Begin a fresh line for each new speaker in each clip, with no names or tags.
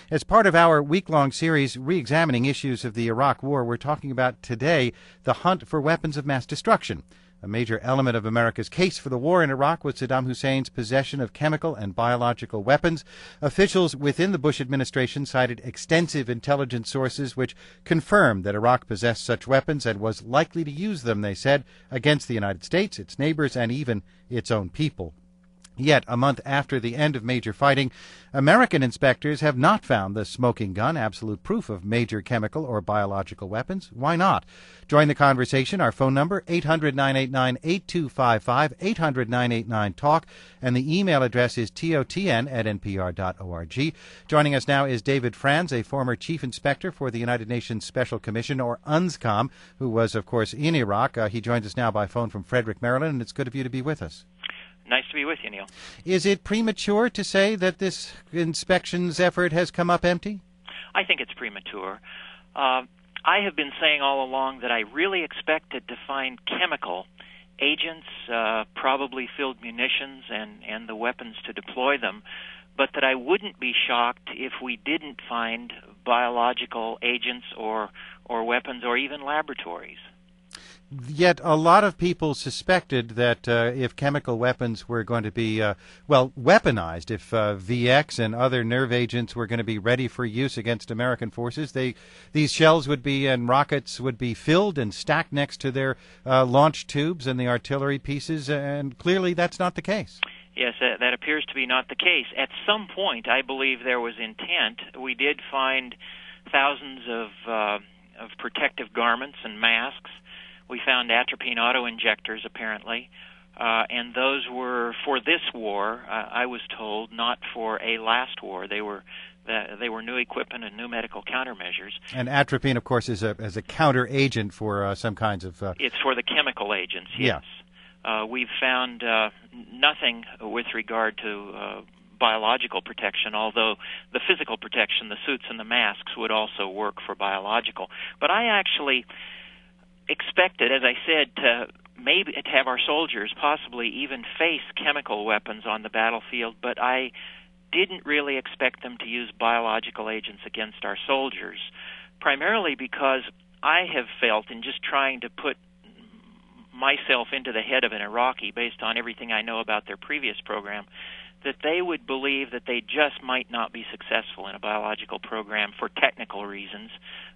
As part of our week-long series re-examining issues of the Iraq War, we're talking about today the hunt for weapons of mass destruction. A major element of America's case for the war in Iraq was Saddam Hussein's possession of chemical and biological weapons. Officials within the Bush administration cited extensive intelligence sources which confirmed that Iraq possessed such weapons and was likely to use them, they said, against the United States, its neighbors, and even its own people. Yet, a month after the end of major fighting, American inspectors have not found the smoking gun absolute proof of major chemical or biological weapons. Why not? Join the conversation. Our phone number, 800-989-8255, 800-989-TALK, and the email address is totn@npr.org. Joining us now is David Franz, a former chief inspector for the United Nations Special Commission, or UNSCOM, who was, of course, in Iraq. He joins us now by phone from Frederick, Maryland, and it's good of you to be with us.
Nice to be with you, Neil.
Is it premature to say that this inspections effort has come up empty?
I think it's premature. I have been saying all along that I really expected to find chemical agents, probably filled munitions and the weapons to deploy them, but that I wouldn't be shocked if we didn't find biological agents or weapons or even laboratories.
Yet a lot of people suspected that if chemical weapons were going to be, weaponized, if VX and other nerve agents were going to be ready for use against American forces, these shells would be and rockets would be filled and stacked next to their launch tubes and the artillery pieces, and clearly that's not the case.
Yes, that appears to be not the case. At some point, I believe there was intent. We did find thousands of protective garments and masks. We found atropine auto-injectors, apparently, and those were for this war, I was told, not for a last war. They were new equipment and new medical countermeasures.
And atropine, of course, is a counter agent for some kinds of...
It's for the chemical agents, yes. Yeah. We've found nothing with regard to biological protection, although the physical protection, the suits and the masks, would also work for biological. But I actually expected, as I said, to have our soldiers possibly even face chemical weapons on the battlefield, but I didn't really expect them to use biological agents against our soldiers, primarily because I have felt, in just trying to put myself into the head of an Iraqi based on everything I know about their previous program, that they would believe that they just might not be successful in a biological program for technical reasons,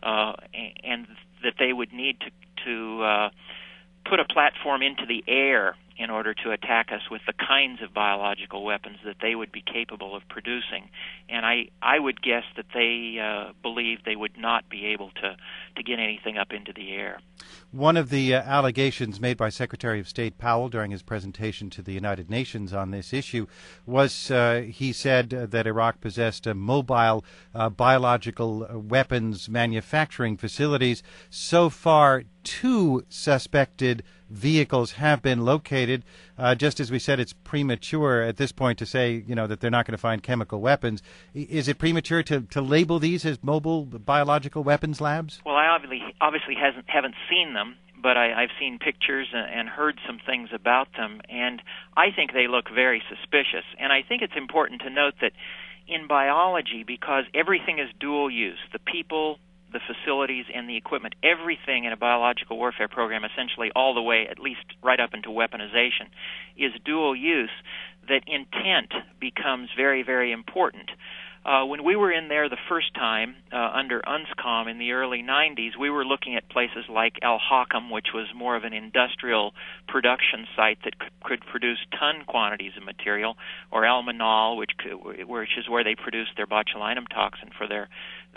and that they would need to put a platform into the air in order to attack us with the kinds of biological weapons that they would be capable of producing. And I would guess that they believe they would not be able to get anything up into the air.
One of the allegations made by Secretary of State Powell during his presentation to the United Nations on this issue was he said that Iraq possessed mobile biological weapons manufacturing facilities. So far, 2 suspected vehicles have been located. Just as we said, it's premature at this point to say, that they're not going to find chemical weapons. Is it premature to label these as mobile biological weapons labs?
Well, I obviously haven't seen them, but I've seen pictures and heard some things about them, and I think they look very suspicious. And I think it's important to note that in biology, because everything is dual use, the people, the facilities, and the equipment, everything in a biological warfare program, essentially all the way, at least right up into weaponization, is dual use, that intent becomes very, very important. When we were in there the first time under UNSCOM in the early 90s, we were looking at places like Al Hakam, which was more of an industrial production site that could produce ton quantities of material, or Al Manal, which is where they produced their botulinum toxin for their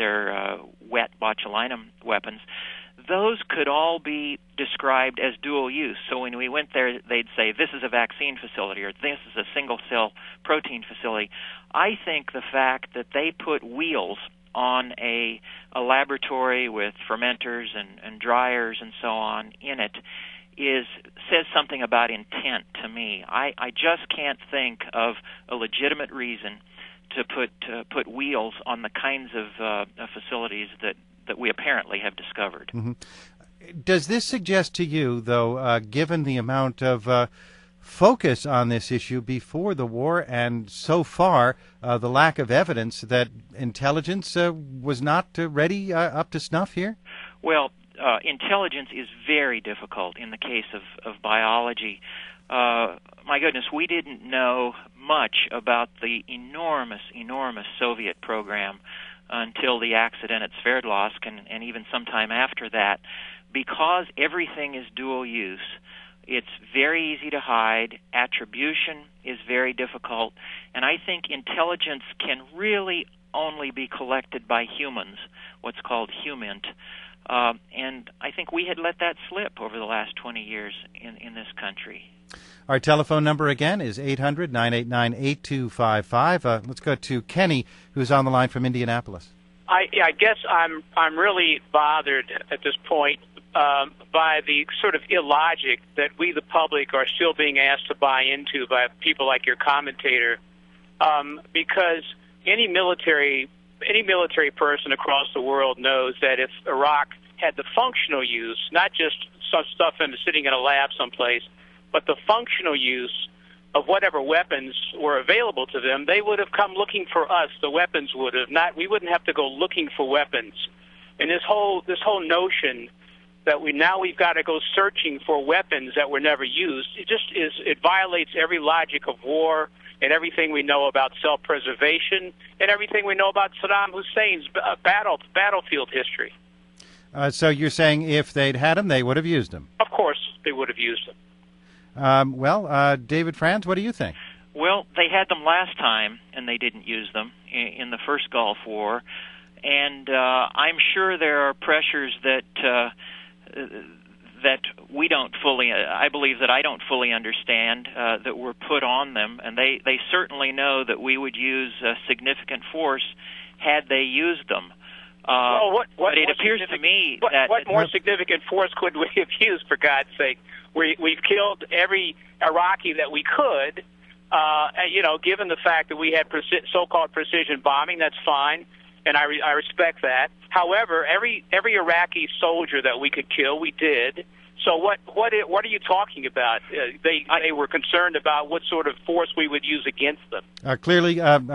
wet botulinum weapons. Those could all be described as dual use. So when we went there, they'd say, this is a vaccine facility, or this is a single-cell protein facility. I think the fact that they put wheels on a laboratory with fermenters and dryers and so on in it says something about intent to me. I just can't think of a legitimate reason to put wheels on the kinds of facilities that we apparently have discovered.
Mm-hmm. Does this suggest to you, though, given the amount of focus on this issue before the war, and so far the lack of evidence that intelligence was not ready up to snuff here?
Well, intelligence is very difficult in the case of biology. My goodness, we didn't know much about the enormous Soviet program until the accident at Sverdlovsk and even sometime after that. Because everything is dual use, it's very easy to hide. Attribution is very difficult. And I think intelligence can really only be collected by humans, what's called HUMINT. And I think we had let that slip over the last 20 years in this country.
Our telephone number again is 800-989-8255. Let's go to Kenny, who's on the line from Indianapolis.
I guess I'm really bothered at this point by the sort of illogic that we, the public, are still being asked to buy into by people like your commentator, because any military person across the world knows that if Iraq had the functional use, not just some stuff sitting in a lab someplace, but the functional use of whatever weapons were available to them, they would have come looking for us. The weapons would have not. We wouldn't have to go looking for weapons. And this whole notion that we've got to go searching for weapons that were never used, it violates every logic of war and everything we know about self-preservation and everything we know about Saddam Hussein's battlefield history.
So you're saying if they'd had them, they would have used them?
Of course they would have used them.
David Franz, what do you think?
Well, they had them last time, and they didn't use them in the first Gulf War. And I'm sure there are pressures that we don't fully, I believe that I don't fully understand, that were put on them. And they certainly know that we would use significant force had they used them. But it appears to me that...
What more significant force could we have used, for God's sake? We've killed every Iraqi that we could, given the fact that we had so-called precision bombing. That's fine, and I respect that. However, every Iraqi soldier that we could kill, we did. So what are you talking about? They were concerned about what sort of force we would use against them.
Clearly,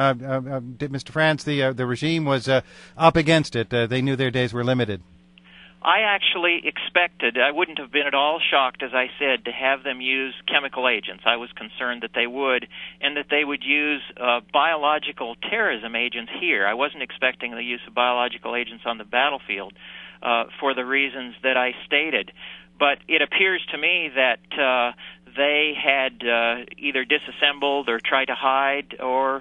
Mr. Franz, the regime was up against it. They knew their days were limited.
I actually expected, I wouldn't have been at all shocked, as I said, to have them use chemical agents. I was concerned that they would, and that they would use biological terrorism agents here. I wasn't expecting the use of biological agents on the battlefield for the reasons that I stated. But it appears to me that they had either disassembled or tried to hide or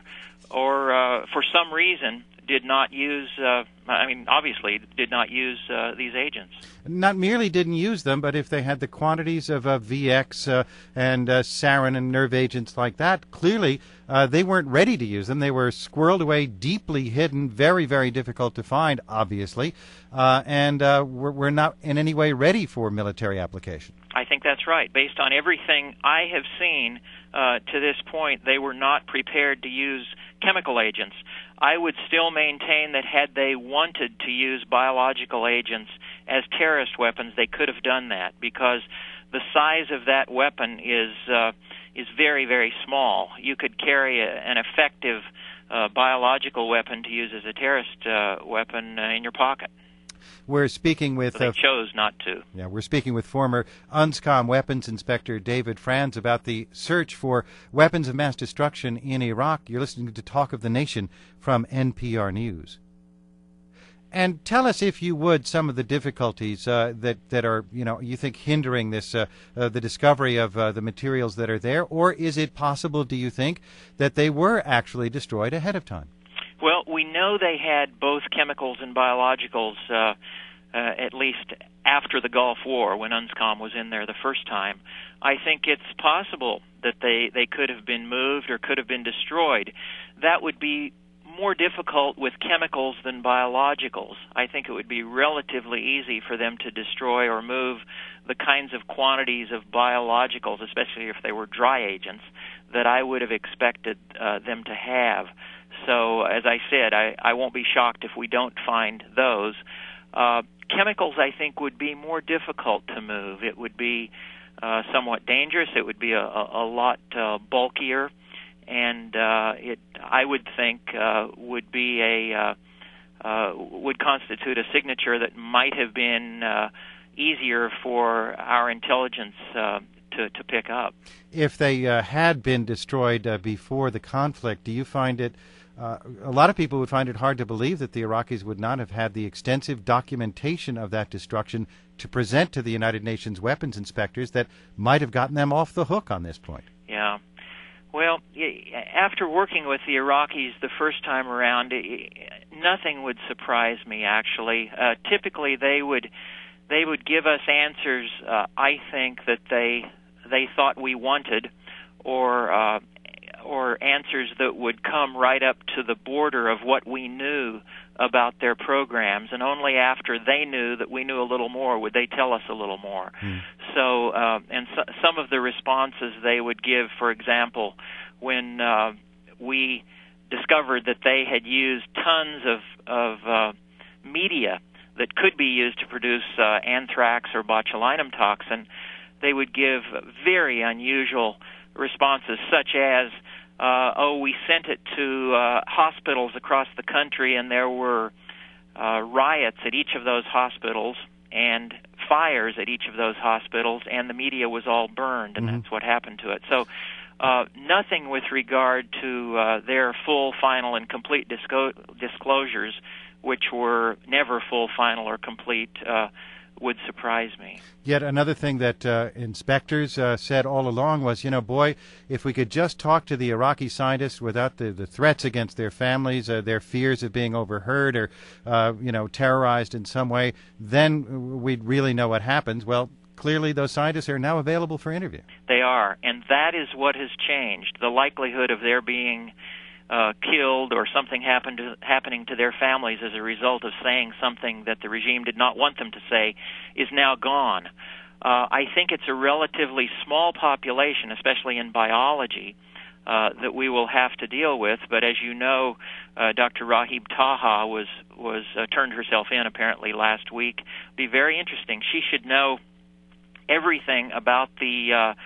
for some reason did not use, obviously did not use these agents.
Not merely didn't use them, but if they had the quantities of VX and sarin and nerve agents like that, clearly they weren't ready to use them. They were squirreled away, deeply hidden, very, very difficult to find, obviously, and we're not in any way ready for military application.
I think that's right. Based on everything I have seen to this point, they were not prepared to use chemical agents. I would still maintain that had they wanted to use biological agents as terrorist weapons, they could have done that, because the size of that weapon is very, very small. You could carry an effective biological weapon to use as a terrorist weapon in your pocket.
We're speaking with...
They chose not to.
Yeah, we're speaking with former UNSCOM weapons inspector David Franz about the search for weapons of mass destruction in Iraq. You're listening to Talk of the Nation from NPR News. And tell us, if you would, some of the difficulties that are, you think hindering this, the discovery of the materials that are there, or is it possible, do you think, that they were actually destroyed ahead of time?
Well, we know they had both chemicals and biologicals, at least after the Gulf War, when UNSCOM was in there the first time. I think it's possible that they could have been moved or could have been destroyed. That would be more difficult with chemicals than biologicals. I think it would be relatively easy for them to destroy or move the kinds of quantities of biologicals, especially if they were dry agents, that I would have expected them to have. So, as I said, I won't be shocked if we don't find those. Chemicals, I think, would be more difficult to move. It would be somewhat dangerous. It would be a lot bulkier, and I would think, would be would constitute a signature that might have been easier for our intelligence to pick up.
If they had been destroyed before the conflict, do you find it, a lot of people would find it hard to believe that the Iraqis would not have had the extensive documentation of that destruction to present to the United Nations weapons inspectors that might have gotten them off the hook on this point?
Yeah. Well, after working with the Iraqis the first time around, nothing would surprise me, actually. Typically, they would give us answers, I think, that they thought we wanted, or answers that would come right up to the border of what we knew about their programs, and only after they knew that we knew a little more would they tell us a little more. So, some of the responses they would give, for example, when we discovered that they had used tons of media that could be used to produce anthrax or botulinum toxin, they would give very unusual responses, such as, we sent it to hospitals across the country, and there were riots at each of those hospitals and fires at each of those hospitals, and the media was all burned, and that's what happened to it. So nothing with regard to their full, final, and complete disclosures, which were never full, final, or complete, would surprise me.
Yet another thing that inspectors said all along was, boy, if we could just talk to the Iraqi scientists without the threats against their families, their fears of being overheard or, terrorized in some way, then we'd really know what happens. Well, clearly those scientists are now available for interview.
They are, and that is what has changed. The likelihood of their being killed or something happening to their families as a result of saying something that the regime did not want them to say is now gone. I think it's a relatively small population, especially in biology, that we will have to deal with. But as you know, Dr. Rahib Taha was turned herself in apparently last week. It'll be very interesting. She should know everything about the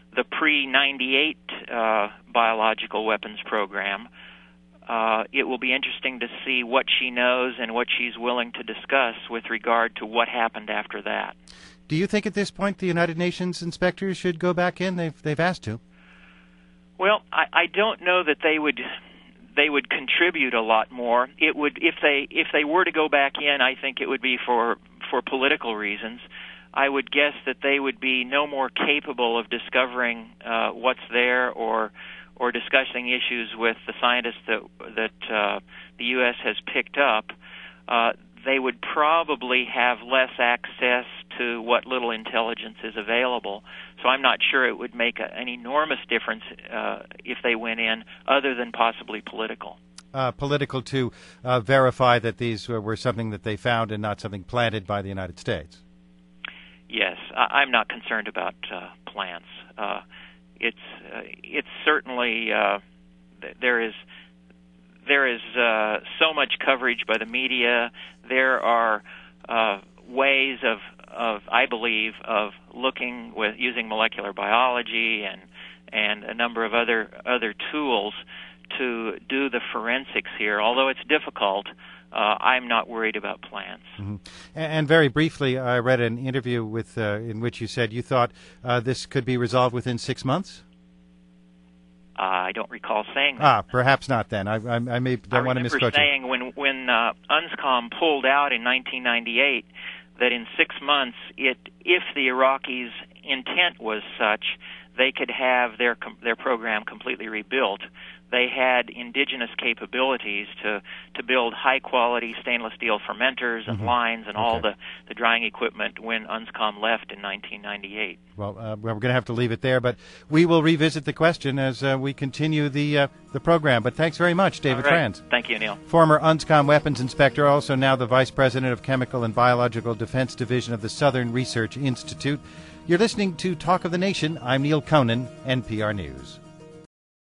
pre-98 biological weapons program. It will be interesting to see what she knows and what she's willing to discuss with regard to what happened after that.
Do you think at this point the United Nations inspectors should go back in? They've asked to.
Well, I don't know that they would contribute a lot more. It would, if they were to go back in, I think it would be for political reasons. I would guess that they would be no more capable of discovering what's there or discussing issues with the scientists that the U.S. has picked up. They would probably have less access to what little intelligence is available. So I'm not sure it would make an enormous difference if they went in, other than possibly political.
Political to verify that these were something that they found and not something planted by the United States.
Yes, I'm not concerned about plants. It's certainly there is so much coverage by the media. There are ways of I believe of looking with using molecular biology and a number of other tools to do the forensics here. Although it's difficult, I'm not worried about plants.
Mm-hmm. And very briefly, I read an interview with in which you said you thought this could be resolved within 6 months.
I don't recall saying that.
Perhaps not then. I don't want to misquote you.
I remember saying when UNSCOM pulled out in 1998 that in 6 months, if the Iraqis' intent was such, they could have their program completely rebuilt. They had indigenous capabilities to build high-quality stainless steel fermenters and lines and all the drying equipment when UNSCOM left in 1998.
Well, we're going to have to leave it there, but we will revisit the question as we continue the program. But thanks very much, David Franz.
Thank you, Neil.
Former UNSCOM weapons inspector, also now the Vice President of Chemical and Biological Defense Division of the Southern Research Institute. You're listening to Talk of the Nation. I'm Neil Conan, NPR News.